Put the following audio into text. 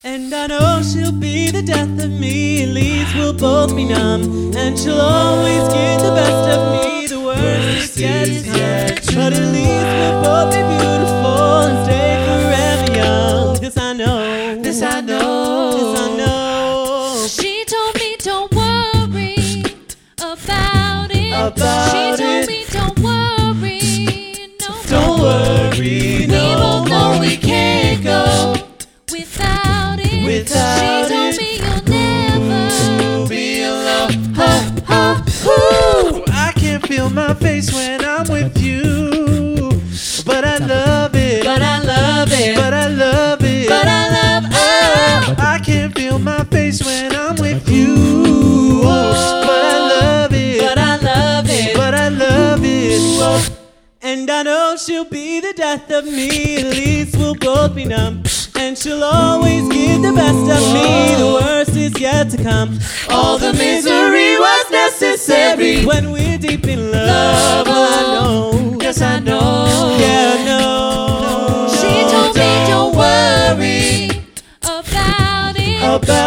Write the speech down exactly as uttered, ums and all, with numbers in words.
And I know she'll be the death of me, at least we'll both be numb. And she'll always get the best of me, the worst is yet to come. But at least we'll both be beautiful and stay forever young. This I know, This I know, this I know. She told me don't worry about it. About she told it. me don't worry, no Don't more. worry, We no both know more. we can't go without it. Without she told it. me you'll never be alone. Ha, ha, woo. I can't feel my face when I'm with you, but I love it. But I love it, But I love it. but I love Oh, I can't feel my face when I'm with you, but I love it. but I love it. But I love it. And I know she'll be the death of me, at least we'll both be numb. And she'll always give the best of me, the worst is yet to come. All the misery was necessary when we're deep in love. Well, I know, Yes, I know. yeah, I know. She told me don't worry about it. About